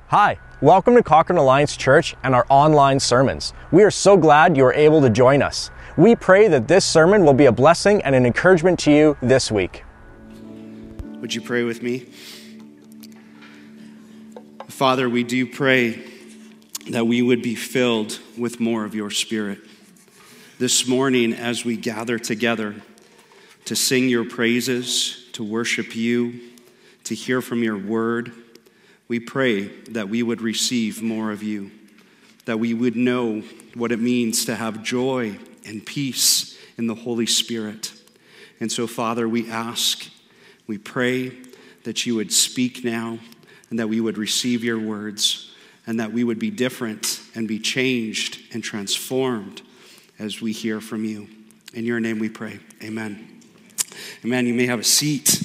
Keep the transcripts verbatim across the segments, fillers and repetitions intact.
Hi, welcome to Cochrane Alliance Church and our online sermons. We are so glad you are able to join us. We pray that this sermon will be a blessing and an encouragement to you this week. Would you pray with me? Father, we do pray that we would be filled with more of your Spirit. This morning, as we gather together to sing your praises, to worship you, to hear from your word, we pray that we would receive more of you, that we would know what it means to have joy and peace in the Holy Spirit. And so, Father, we ask, we pray that you would speak now and that we would receive your words and that we would be different and be changed and transformed as we hear from you. In your name we pray. Amen. Amen. You may have a seat.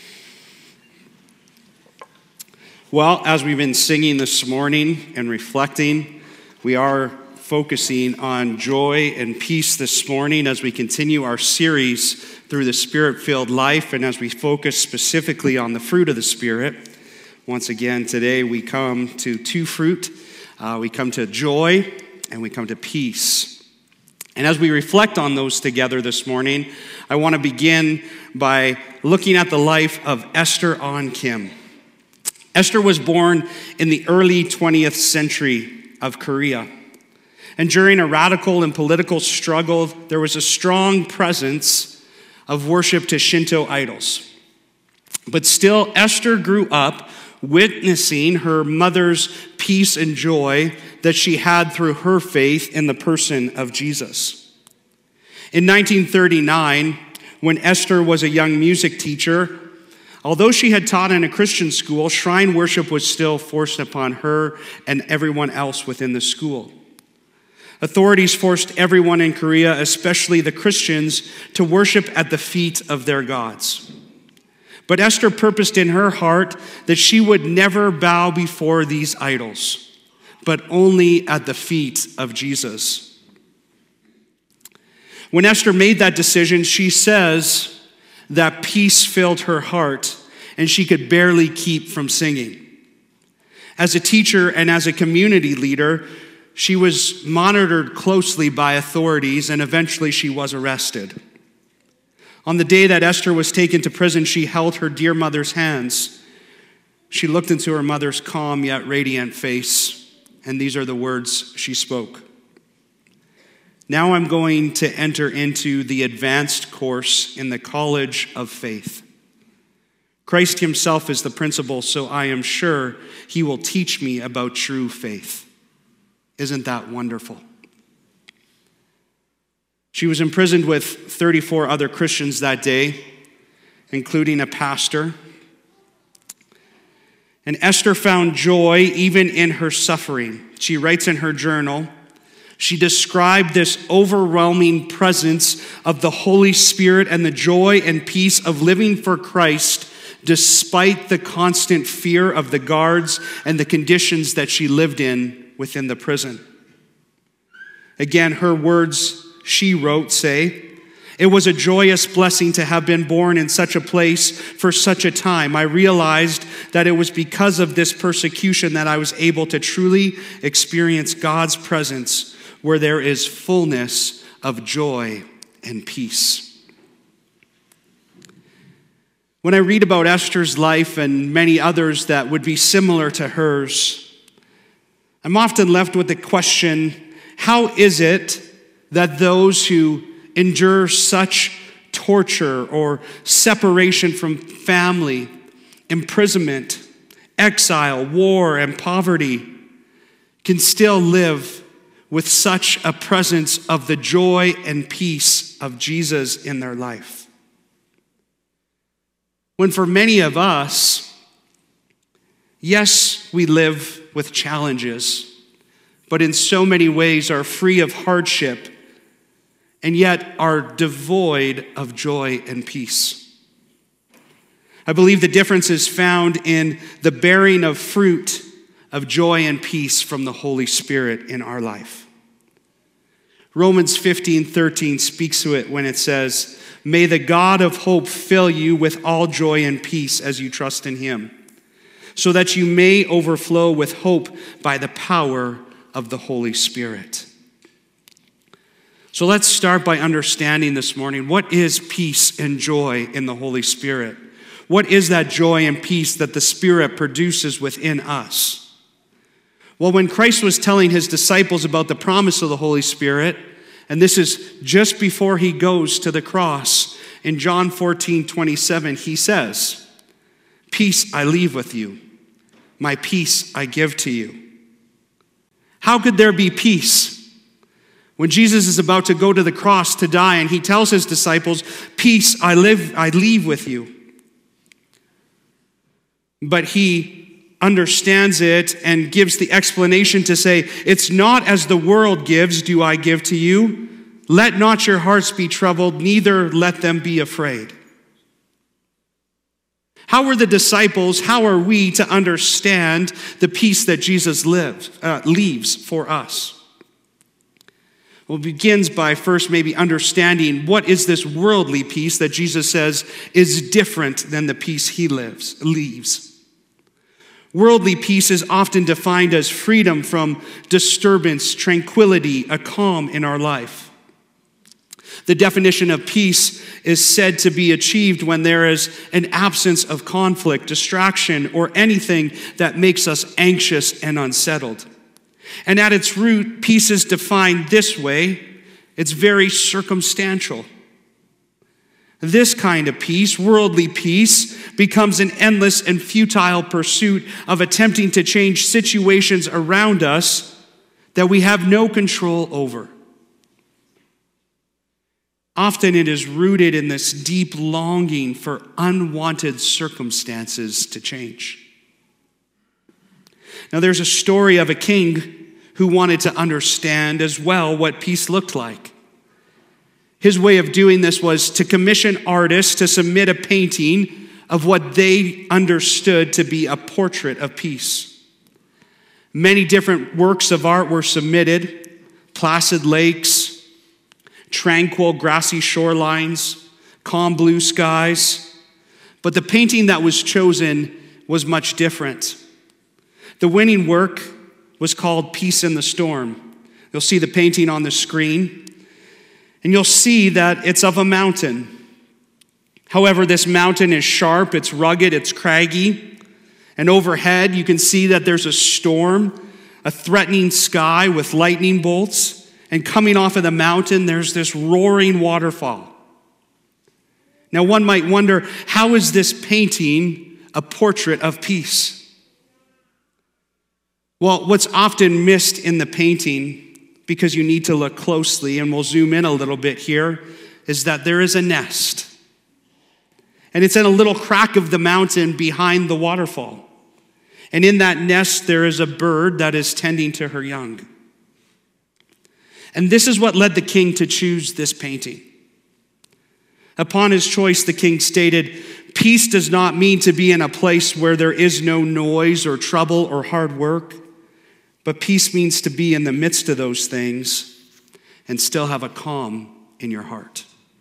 Well, as we've been singing this morning and reflecting, we are focusing on joy and peace this morning as we continue our series through the Spirit-filled life and as we focus specifically on the fruit of the Spirit. Once again, today we come to two fruit. Uh, we come to joy and we come to peace. And as we reflect on those together this morning, I want to begin by looking at the life of Esther An Kim. Esther was born in the early twentieth century of Korea. And during a radical and political struggle, there was a strong presence of worship to Shinto idols. But still, Esther grew up witnessing her mother's peace and joy that she had through her faith in the person of Jesus. In nineteen thirty-nine, when Esther was a young music teacher, although she had taught in a Christian school, shrine worship was still forced upon her and everyone else within the school. Authorities forced everyone in Korea, especially the Christians, to worship at the feet of their gods. But Esther purposed in her heart that she would never bow before these idols, but only at the feet of Jesus. When Esther made that decision, she says that peace filled her heart and she could barely keep from singing. As a teacher and as a community leader, she was monitored closely by authorities and eventually she was arrested. On the day that Esther was taken to prison, she held her dear mother's hands. She looked into her mother's calm yet radiant face, and these are the words she spoke. Now I'm going to enter into the advanced course in the College of Faith. Christ himself is the principal, so I am sure he will teach me about true faith. Isn't that wonderful? She was imprisoned with thirty-four other Christians that day, including a pastor. And Esther found joy even in her suffering. She writes in her journal, she described this overwhelming presence of the Holy Spirit and the joy and peace of living for Christ despite the constant fear of the guards and the conditions that she lived in within the prison. Again, her words she wrote say, "It was a joyous blessing to have been born in such a place for such a time. I realized that it was because of this persecution that I was able to truly experience God's presence where there is fullness of joy and peace." When I read about Esther's life and many others that would be similar to hers, I'm often left with the question, how is it that those who endure such torture or separation from family, imprisonment, exile, war, and poverty can still live with such a presence of the joy and peace of Jesus in their life? When for many of us, yes, we live with challenges, but in so many ways are free of hardship and yet are devoid of joy and peace. I believe the difference is found in the bearing of fruit of joy and peace from the Holy Spirit in our life. Romans fifteen thirteen speaks to it when it says, "May the God of hope fill you with all joy and peace as you trust in him, so that you may overflow with hope by the power of the Holy Spirit. So let's start by understanding this morning, what is peace and joy in the Holy Spirit? What is that joy and peace that the Spirit produces within us? Well, when Christ was telling his disciples about the promise of the Holy Spirit, and this is just before he goes to the cross, in John fourteen twenty-seven, he says, "Peace I leave with you, my peace I give to you." How could there be peace when Jesus is about to go to the cross to die and he tells his disciples, "Peace I live, I leave with you"? But he understands it and gives the explanation to say, "It's not as the world gives do I give to you. Let not your hearts be troubled, neither let them be afraid." How were the disciples, how are we to understand the peace that Jesus lives, uh, leaves for us? Well, it begins by first maybe understanding what is this worldly peace that Jesus says is different than the peace he lives, leaves. Worldly peace is often defined as freedom from disturbance, tranquility, a calm in our life. The definition of peace is said to be achieved when there is an absence of conflict, distraction, or anything that makes us anxious and unsettled. And at its root, peace is defined this way. It's very circumstantial. This kind of peace, worldly peace, becomes an endless and futile pursuit of attempting to change situations around us that we have no control over. Often it is rooted in this deep longing for unwanted circumstances to change. Now, there's a story of a king who wanted to understand as well what peace looked like. His way of doing this was to commission artists to submit a painting of what they understood to be a portrait of peace. Many different works of art were submitted: placid lakes, tranquil grassy shorelines, calm blue skies. But the painting that was chosen was much different. The winning work was called Peace in the Storm. You'll see the painting on the screen, and you'll see that it's of a mountain. However, this mountain is sharp, it's rugged, it's craggy, and overhead you can see that there's a storm, a threatening sky with lightning bolts, and coming off of the mountain there's this roaring waterfall. Now one might wonder, how is this painting a portrait of peace? Well, what's often missed in the painting, because you need to look closely, and we'll zoom in a little bit here, is that there is a nest. And it's in a little crack of the mountain behind the waterfall. And in that nest, there is a bird that is tending to her young. And this is what led the king to choose this painting. Upon his choice, the king stated, "Peace does not mean to be in a place where there is no noise or trouble or hard work, but peace means to be in the midst of those things and still have a calm in your heart."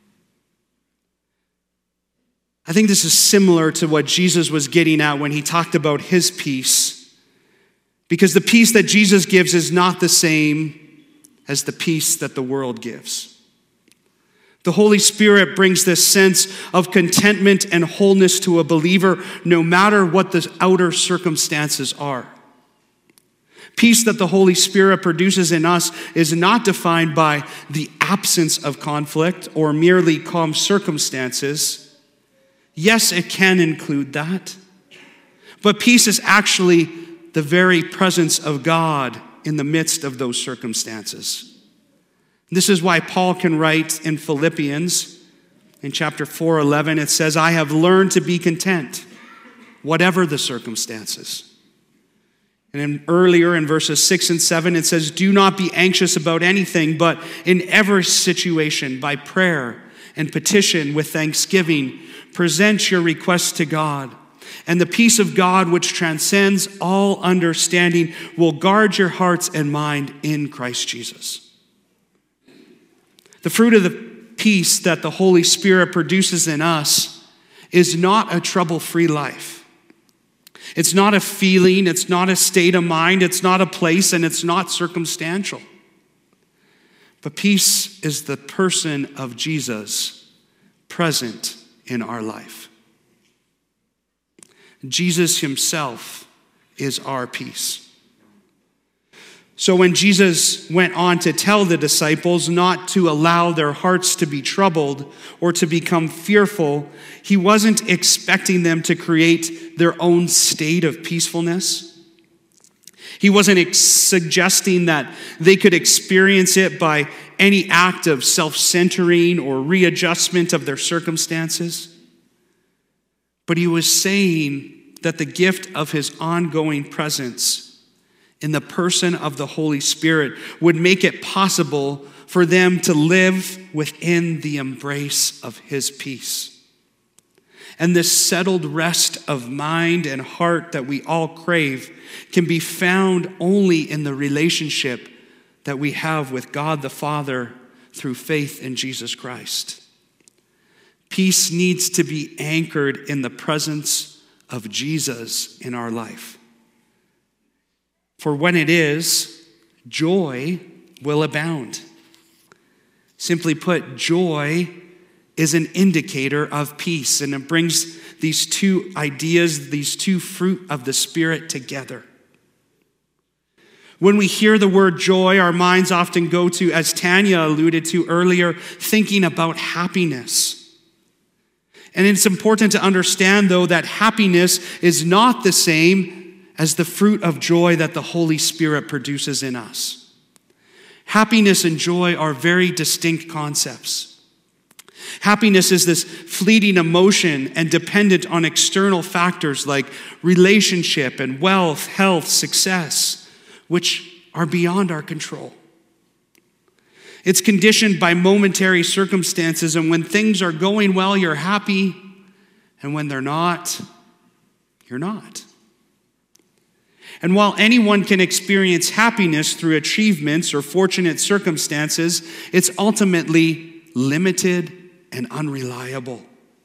I think this is similar to what Jesus was getting at when he talked about his peace, because the peace that Jesus gives is not the same as the peace that the world gives. The Holy Spirit brings this sense of contentment and wholeness to a believer no matter what the outer circumstances are. Peace that the Holy Spirit produces in us is not defined by the absence of conflict or merely calm circumstances. Yes, it can include that. But peace is actually the very presence of God in the midst of those circumstances. This is why Paul can write in Philippians, in chapter four eleven, it says, "I have learned to be content, whatever the circumstances." And then earlier in verses six and seven, it says, "Do not be anxious about anything, but in every situation, by prayer and petition with thanksgiving, present your requests to God. And the peace of God, which transcends all understanding, will guard your hearts and mind in Christ Jesus." The fruit of the peace that the Holy Spirit produces in us is not a trouble-free life. It's not a feeling, it's not a state of mind, it's not a place, and it's not circumstantial. But peace is the person of Jesus present in our life. Jesus himself is our peace. So when Jesus went on to tell the disciples not to allow their hearts to be troubled or to become fearful, he wasn't expecting them to create their own state of peacefulness. He wasn't ex- suggesting that they could experience it by any act of self-centering or readjustment of their circumstances. But he was saying that the gift of his ongoing presence in the person of the Holy Spirit would make it possible for them to live within the embrace of his peace. And this settled rest of mind and heart that we all crave can be found only in the relationship that we have with God the Father through faith in Jesus Christ. Peace needs to be anchored in the presence of Jesus in our life. For when it is, joy will abound. Simply put, joy is an indicator of peace, and it brings these two ideas, these two fruit of the Spirit together. When we hear the word joy, our minds often go to, as Tanya alluded to earlier, thinking about happiness. And it's important to understand, though, that happiness is not the same as the fruit of joy that the Holy Spirit produces in us. Happiness and joy are very distinct concepts. Happiness is this fleeting emotion and dependent on external factors like relationship and wealth, health, success, which are beyond our control. It's conditioned by momentary circumstances, and when things are going well, you're happy, and when they're not, you're not. And while anyone can experience happiness through achievements or fortunate circumstances, it's ultimately limited and unreliable.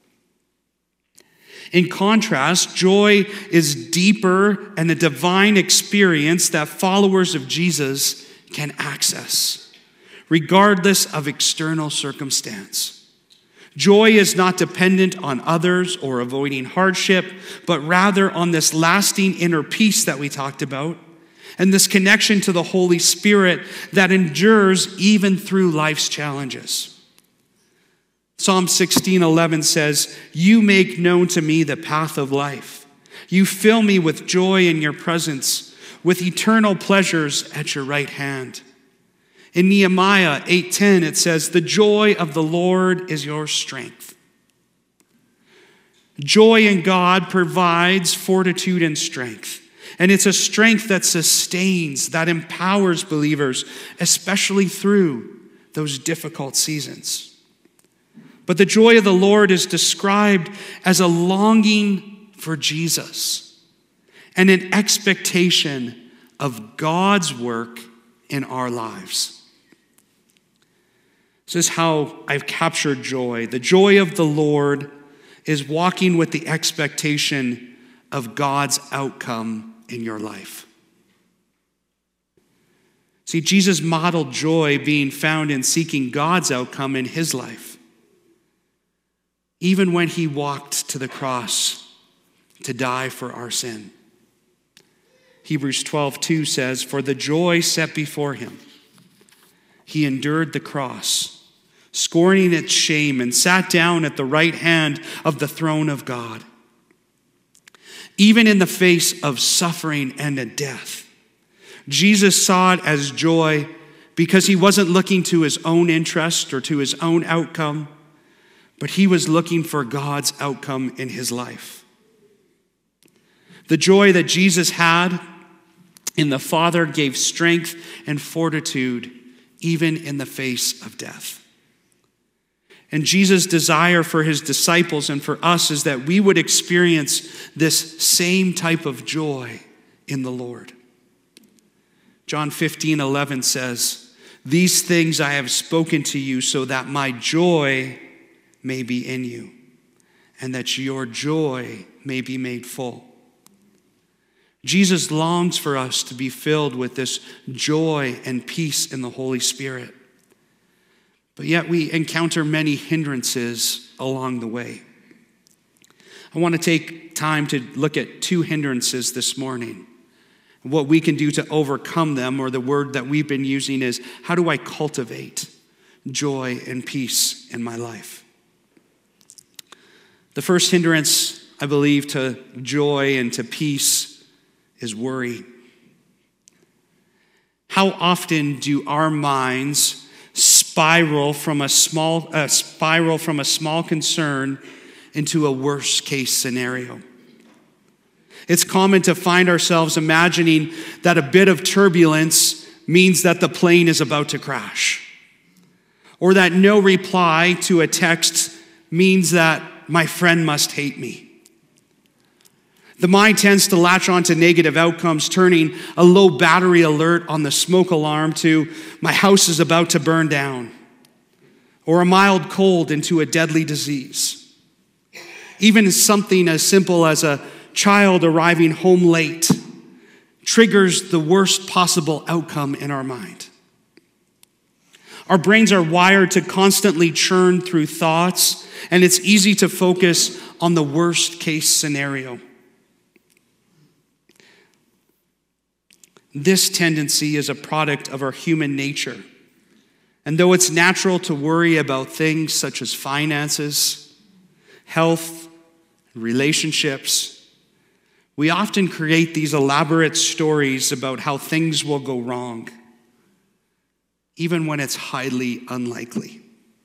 In contrast, joy is deeper and a divine experience that followers of Jesus can access, regardless of external circumstance. Joy is not dependent on others or avoiding hardship, but rather on this lasting inner peace that we talked about, and this connection to the Holy Spirit that endures even through life's challenges. Psalm sixteen eleven says, "You make known to me the path of life. You fill me with joy in your presence, with eternal pleasures at your right hand." In Nehemiah eight ten, it says, "The joy of the Lord is your strength." Joy in God provides fortitude and strength. And it's a strength that sustains, that empowers believers, especially through those difficult seasons. But the joy of the Lord is described as a longing for Jesus and an expectation of God's work in our lives. This is how I've captured joy. The joy of the Lord is walking with the expectation of God's outcome in your life. See, Jesus modeled joy being found in seeking God's outcome in his life, even when he walked to the cross to die for our sin. Hebrews twelve two says, "For the joy set before him, he endured the cross, scorning its shame, and sat down at the right hand of the throne of God." Even in the face of suffering and a death, Jesus saw it as joy because he wasn't looking to his own interest or to his own outcome, but he was looking for God's outcome in his life. The joy that Jesus had in the Father gave strength and fortitude even in the face of death. And Jesus' desire for his disciples and for us is that we would experience this same type of joy in the Lord. John fifteen eleven says, "These things I have spoken to you so that my joy may be in you, and that your joy may be made full." Jesus longs for us to be filled with this joy and peace in the Holy Spirit. But yet we encounter many hindrances along the way. I want to take time to look at two hindrances this morning. What we can do to overcome them, or the word that we've been using is, how do I cultivate joy and peace in my life? The first hindrance, I believe, to joy and to peace is worry. How often do our minds spiral from a small uh, spiral from a small concern into a worst case scenario? It's common to find ourselves imagining that a bit of turbulence means that the plane is about to crash, or that no reply to a text means that my friend must hate me. The mind tends to latch onto negative outcomes, turning a low battery alert on the smoke alarm to my house is about to burn down, or a mild cold into a deadly disease. Even something as simple as a child arriving home late triggers the worst possible outcome in our mind. Our brains are wired to constantly churn through thoughts, and it's easy to focus on the worst case scenario. This tendency is a product of our human nature. And though it's natural to worry about things such as finances, health, relationships, we often create these elaborate stories about how things will go wrong, even when it's highly unlikely.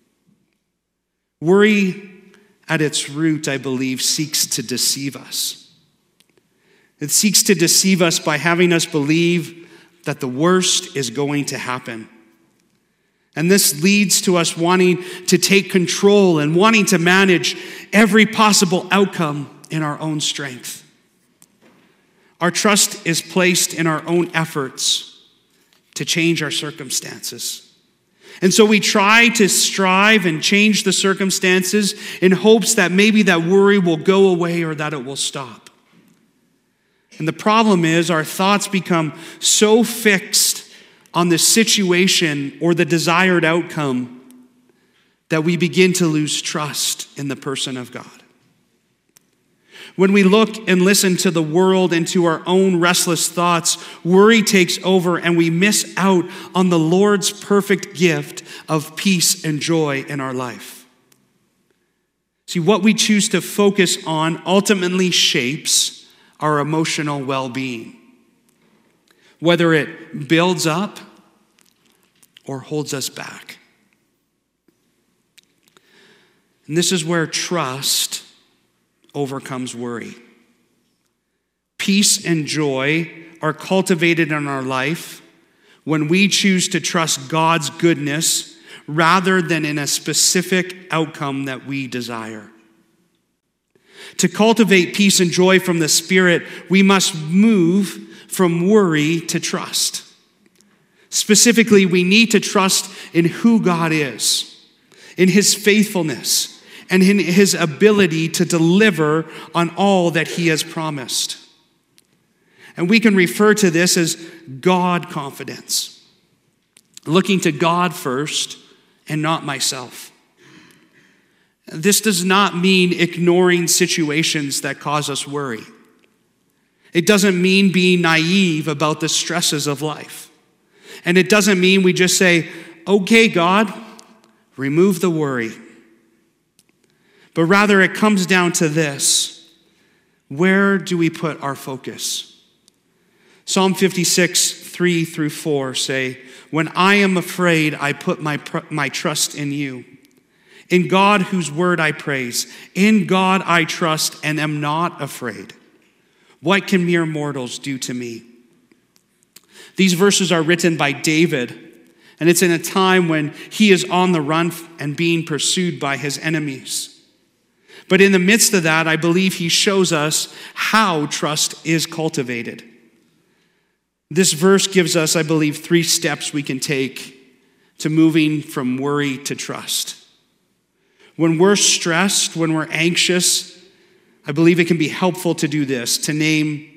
Worry, at its root, I believe, seeks to deceive us. It seeks to deceive us by having us believe that the worst is going to happen. And this leads to us wanting to take control and wanting to manage every possible outcome in our own strength. Our trust is placed in our own efforts to change our circumstances. And so we try to strive and change the circumstances in hopes that maybe that worry will go away or that it will stop. And the problem is our thoughts become so fixed on the situation or the desired outcome that we begin to lose trust in the person of God. When we look and listen to the world and to our own restless thoughts, worry takes over and we miss out on the Lord's perfect gift of peace and joy in our life. See, what we choose to focus on ultimately shapes our emotional well-being, whether it builds up or holds us back. And this is where trust overcomes worry. Peace and joy are cultivated in our life when we choose to trust God's goodness rather than in a specific outcome that we desire. To cultivate peace and joy from the Spirit, we must move from worry to trust. Specifically, we need to trust in who God is, in His faithfulness, and in His ability to deliver on all that He has promised. And we can refer to this as God confidence, looking to God first and not myself. This does not mean ignoring situations that cause us worry. It doesn't mean being naive about the stresses of life. And it doesn't mean we just say, okay, God, remove the worry. But rather it comes down to this: where do we put our focus? Psalm fifty-six, three through four say, when I am afraid, I put my, my trust in you. In God, whose word I praise. In God I trust and am not afraid. What can mere mortals do to me? These verses are written by David, and it's in a time when he is on the run and being pursued by his enemies. But in the midst of that, I believe he shows us how trust is cultivated. This verse gives us, I believe, three steps we can take to moving from worry to trust. When we're stressed, when we're anxious, I believe it can be helpful to do this, to name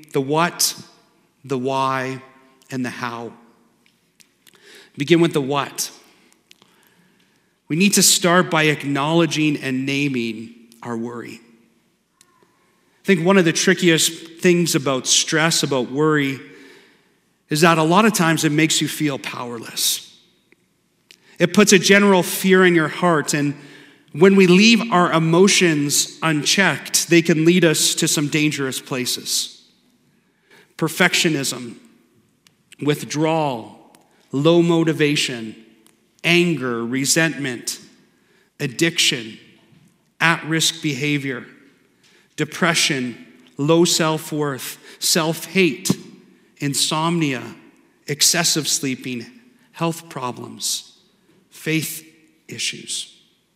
the what, the why, and the how. Begin with the what. We need to start by acknowledging and naming our worry. I think one of the trickiest things about stress, about worry, is that a lot of times it makes you feel powerless. It puts a general fear in your heart, and when we leave our emotions unchecked, they can lead us to some dangerous places. Perfectionism, withdrawal, low motivation, anger, resentment, addiction, at-risk behavior, depression, low self-worth, self-hate, insomnia, excessive sleeping, health problems, faith issues.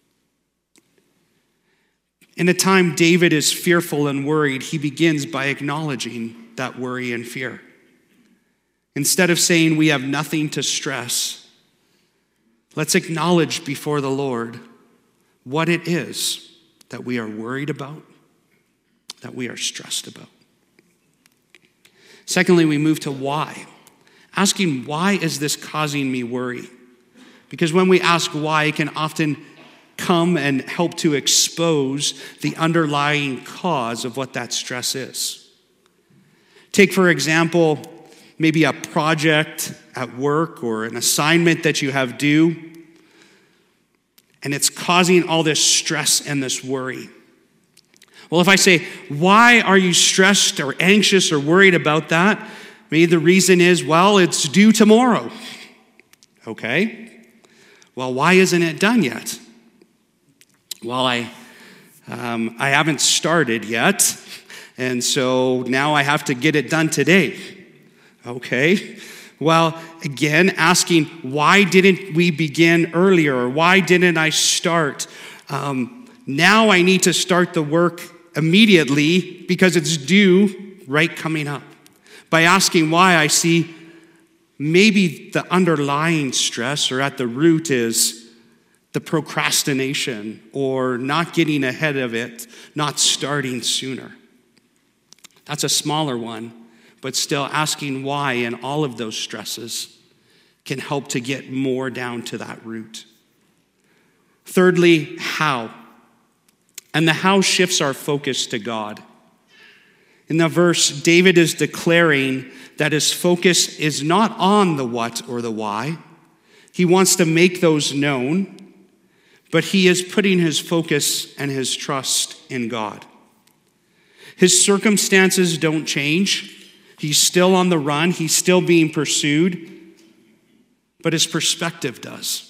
In a time David is fearful and worried, he begins by acknowledging that worry and fear. Instead of saying we have nothing to stress, let's acknowledge before the Lord what it is that we are worried about, that we are stressed about. Secondly, we move to why. Asking, why is this causing me worry? Because when we ask why, it can often come and help to expose the underlying cause of what that stress is. Take, for example, maybe a project at work or an assignment that you have due, and it's causing all this stress and this worry. Well, if I say, why are you stressed or anxious or worried about that? Maybe the reason is, well, it's due tomorrow. Okay. Well, why isn't it done yet? Well, I, um, I haven't started yet, and so now I have to get it done today. Okay. Well, again, asking, why didn't we begin earlier? Or why didn't I start? Um, now I need to start the work immediately because it's due right coming up. By asking why, I see maybe the underlying stress or at the root is the procrastination or not getting ahead of it, not starting sooner. That's a smaller one, but still asking why and all of those stresses can help to get more down to that root. Thirdly, how. And the how shifts our focus to God. In the verse, David is declaring that his focus is not on the what or the why. He wants to make those known, but he is putting his focus and his trust in God. His circumstances don't change. He's still on the run. He's still being pursued, but his perspective does.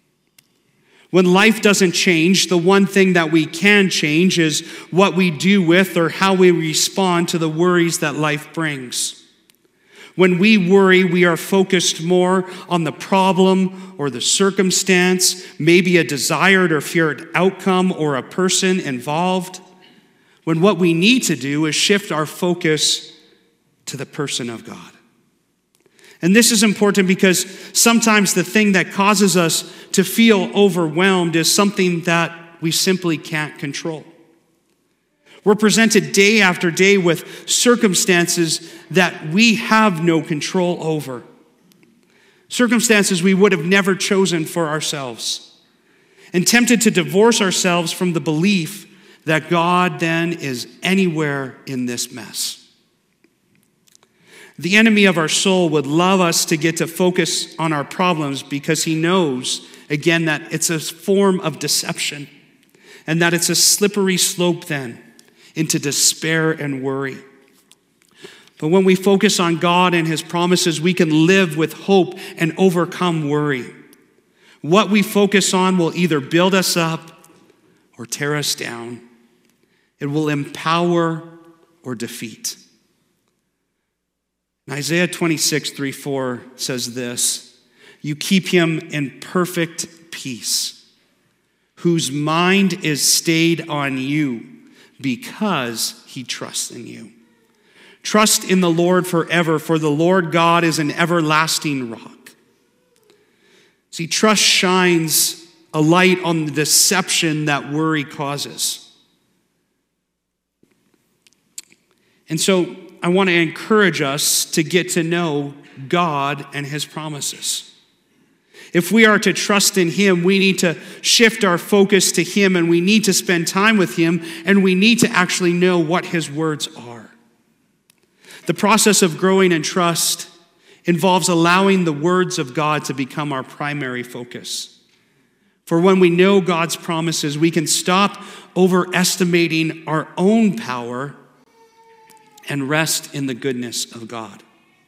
When life doesn't change, the one thing that we can change is what we do with or how we respond to the worries that life brings. When we worry, we are focused more on the problem or the circumstance, maybe a desired or feared outcome or a person involved, when what we need to do is shift our focus to the person of God. And this is important because sometimes the thing that causes us to feel overwhelmed is something that we simply can't control. We're presented day after day with circumstances that we have no control over. Circumstances we would have never chosen for ourselves. And tempted to divorce ourselves from the belief that God then is anywhere in this mess. The enemy of our soul would love us to get to focus on our problems because he knows, again, that it's a form of deception and that it's a slippery slope then into despair and worry. But when we focus on God and his promises, we can live with hope and overcome worry. What we focus on will either build us up or tear us down. It will empower or defeat. Isaiah twenty-six, three, four says this, "You keep him in perfect peace, whose mind is stayed on you because he trusts in you. Trust in the Lord forever, for the Lord God is an everlasting rock." See, trust shines a light on the deception that worry causes. And so I want to encourage us to get to know God and his promises. If we are to trust in him, we need to shift our focus to him, and we need to spend time with him, and we need to actually know what his words are. The process of growing in trust involves allowing the words of God to become our primary focus. For when we know God's promises, we can stop overestimating our own power and rest in the goodness of God.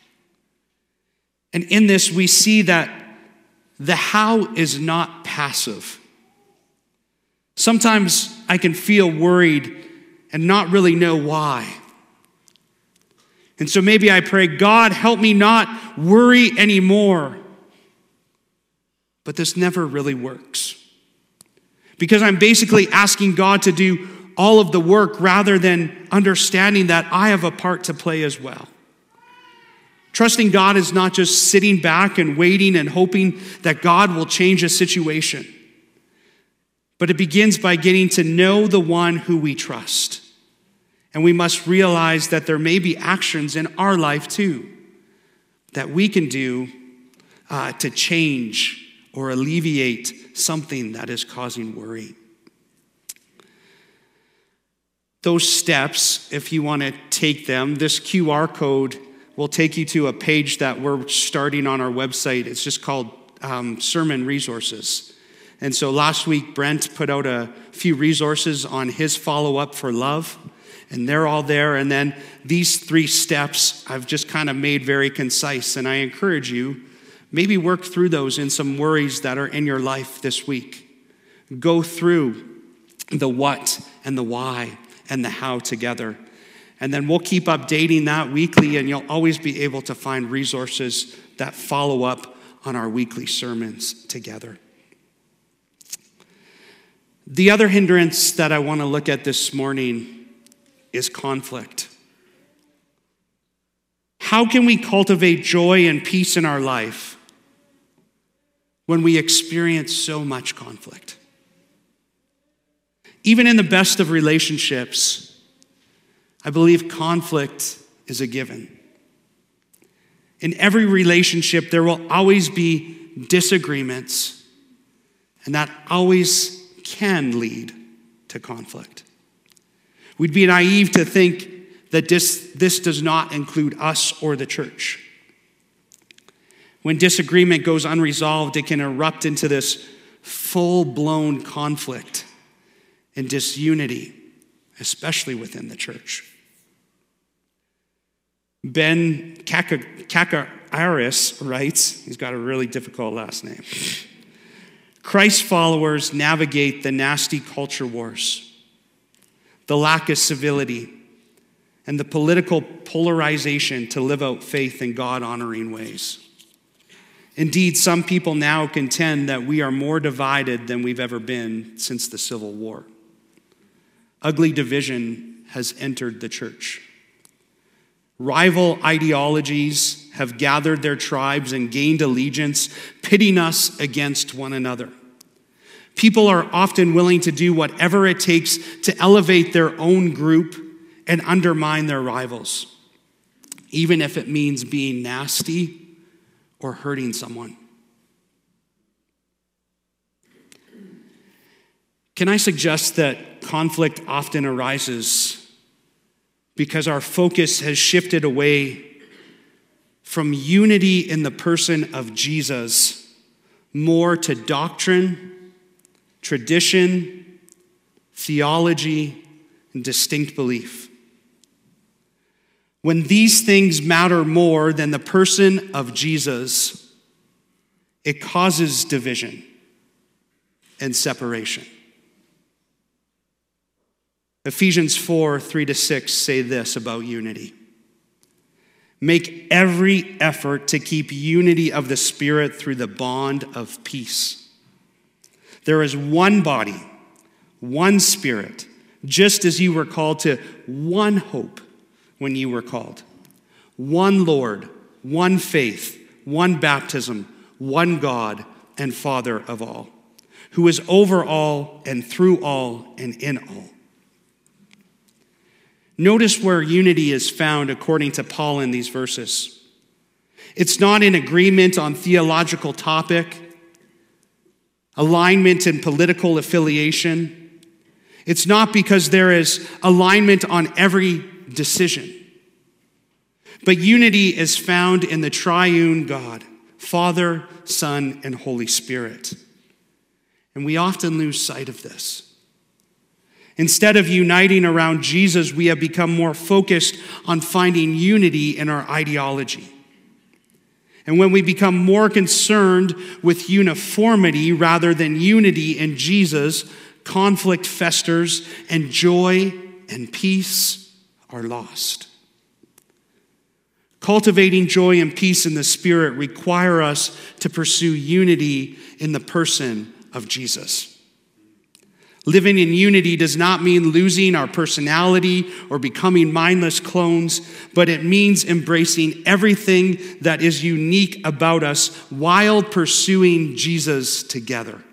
And in this, we see that the how is not passive. Sometimes I can feel worried and not really know why. And so maybe I pray, God, help me not worry anymore. But this never really works. Because I'm basically asking God to do all of the work rather than understanding that I have a part to play as well. Trusting God is not just sitting back and waiting and hoping that God will change a situation. But it begins by getting to know the one who we trust. And we must realize that there may be actions in our life too that we can do uh, to change or alleviate something that is causing worry. Those steps, if you want to take them, this Q R code will take you to a page that we're starting on our website. It's just called um, Sermon Resources. And so last week, Brent put out a few resources on his follow-up for love, and they're all there. And then these three steps I've just kind of made very concise, and I encourage you, maybe work through those in some worries that are in your life this week. Go through the what and the why and the how together. And then we'll keep updating that weekly, and you'll always be able to find resources that follow up on our weekly sermons together. The other hindrance that I want to look at this morning is conflict. How can we cultivate joy and peace in our life when we experience so much conflict? Even in the best of relationships, I believe conflict is a given. In every relationship, there will always be disagreements, and that always can lead to conflict. We'd be naive to think that this, this does not include us or the church. When disagreement goes unresolved, it can erupt into this full-blown conflict and disunity, especially within the church. Ben Kakaris writes, he's got a really difficult last name, Christ followers navigate the nasty culture wars, the lack of civility, and the political polarization to live out faith in God-honoring ways. Indeed, some people now contend that we are more divided than we've ever been since the Civil War. Ugly division has entered the church. Rival ideologies have gathered their tribes and gained allegiance, pitting us against one another. People are often willing to do whatever it takes to elevate their own group and undermine their rivals, even if it means being nasty or hurting someone. Can I suggest that conflict often arises because our focus has shifted away from unity in the person of Jesus more to doctrine, tradition, theology, and distinct belief? When these things matter more than the person of Jesus, it causes division and separation. Ephesians four, three to six say this about unity. Make every effort to keep unity of the Spirit through the bond of peace. There is one body, one Spirit, just as you were called to one hope when you were called. One Lord, one faith, one baptism, one God and Father of all, who is over all and through all and in all. Notice where unity is found according to Paul in these verses. It's not in agreement on theological topic, alignment in political affiliation. It's not because there is alignment on every decision. But unity is found in the triune God, Father, Son, and Holy Spirit. And we often lose sight of this. Instead of uniting around Jesus, we have become more focused on finding unity in our ideology. And when we become more concerned with uniformity rather than unity in Jesus, conflict festers and joy and peace are lost. Cultivating joy and peace in the Spirit require us to pursue unity in the person of Jesus. Living in unity does not mean losing our personality or becoming mindless clones, but it means embracing everything that is unique about us while pursuing Jesus together.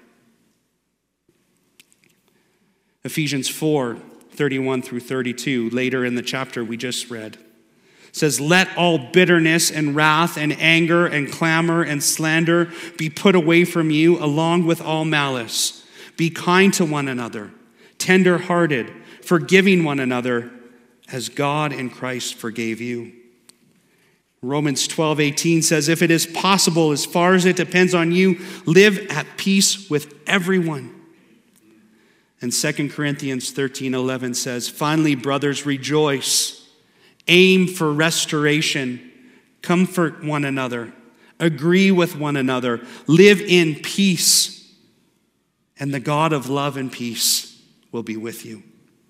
Ephesians four, thirty-one through thirty-two, later in the chapter we just read, says, "Let all bitterness and wrath and anger and clamor and slander be put away from you, along with all malice. Be kind to one another, tender-hearted, forgiving one another, as God in Christ forgave you." Romans twelve eighteen says, "If it is possible, as far as it depends on you, live at peace with everyone." And Second Corinthians thirteen eleven says, "Finally, brothers, rejoice. Aim for restoration. Comfort one another. Agree with one another. Live in peace. And the God of love and peace will be with you."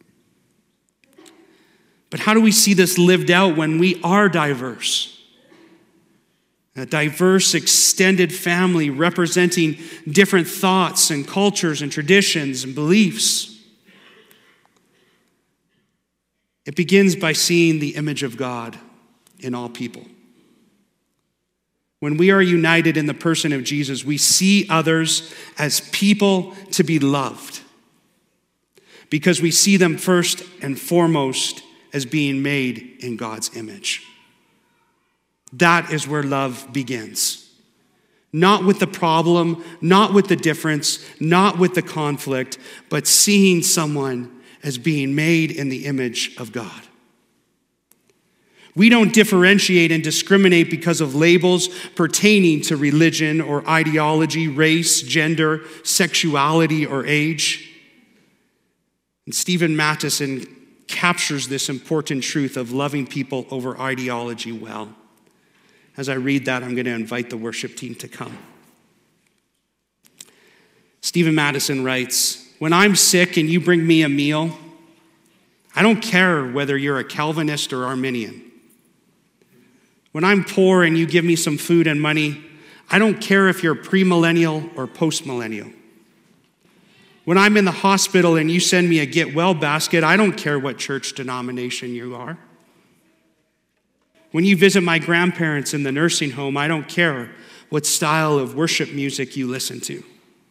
But how do we see this lived out when we are diverse? A diverse, extended family representing different thoughts and cultures and traditions and beliefs. It begins by seeing the image of God in all people. When we are united in the person of Jesus, we see others as people to be loved because we see them first and foremost as being made in God's image. That is where love begins. Not with the problem, not with the difference, not with the conflict, but seeing someone as being made in the image of God. We don't differentiate and discriminate because of labels pertaining to religion or ideology, race, gender, sexuality, or age. And Stephen Mattison captures this important truth of loving people over ideology well. As I read that, I'm going to invite the worship team to come. Stephen Mattison writes, "When I'm sick and you bring me a meal, I don't care whether you're a Calvinist or Arminian. When I'm poor and you give me some food and money, I don't care if you're premillennial or postmillennial. When I'm in the hospital and you send me a get well basket, I don't care what church denomination you are. When you visit my grandparents in the nursing home, I don't care what style of worship music you listen to.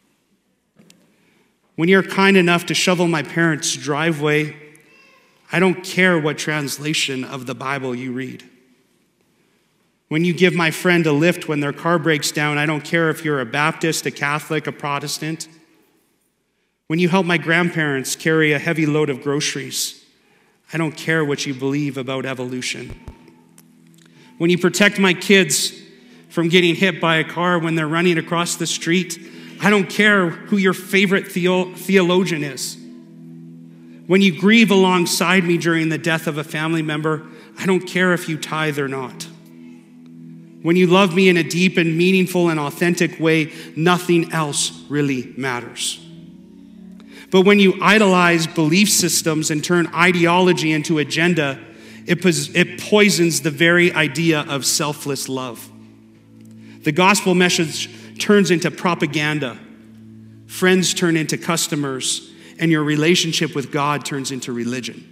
When you're kind enough to shovel my parents' driveway, I don't care what translation of the Bible you read. When you give my friend a lift when their car breaks down, I don't care if you're a Baptist, a Catholic, a Protestant. When you help my grandparents carry a heavy load of groceries, I don't care what you believe about evolution. When you protect my kids from getting hit by a car when they're running across the street, I don't care who your favorite theo- theologian is. When you grieve alongside me during the death of a family member, I don't care if you tithe or not. When you love me in a deep and meaningful and authentic way, nothing else really matters. But when you idolize belief systems and turn ideology into agenda, it, pos- it poisons the very idea of selfless love. The gospel message turns into propaganda. Friends turn into customers, and your relationship with God turns into religion.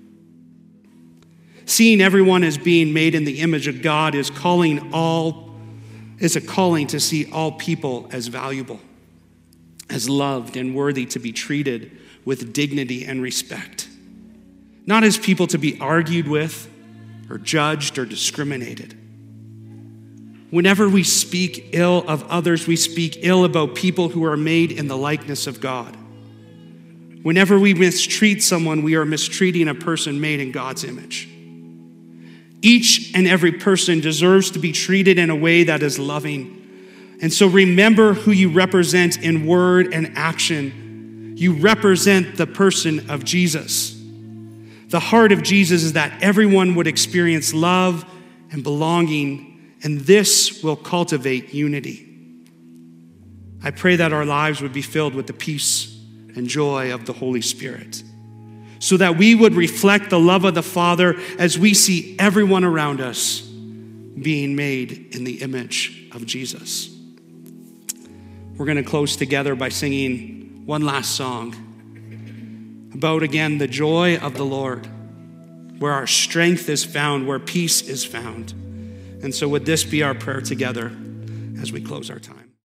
Seeing everyone as being made in the image of God is calling all is a calling to see all people as valuable, as loved and worthy to be treated with dignity and respect. not as people to be argued with or judged or discriminated. Whenever we speak ill of others, we speak ill about people who are made in the likeness of God. Whenever we mistreat someone, we are mistreating a person made in God's image. Each and every person deserves to be treated in a way that is loving. And so remember who you represent in word and action. You represent the person of Jesus. The heart of Jesus is that everyone would experience love and belonging, and this will cultivate unity. I pray that our lives would be filled with the peace and joy of the Holy Spirit, so that we would reflect the love of the Father as we see everyone around us being made in the image of Jesus. We're going to close together by singing one last song about, again, the joy of the Lord, where our strength is found, where peace is found. And so would this be our prayer together as we close our time?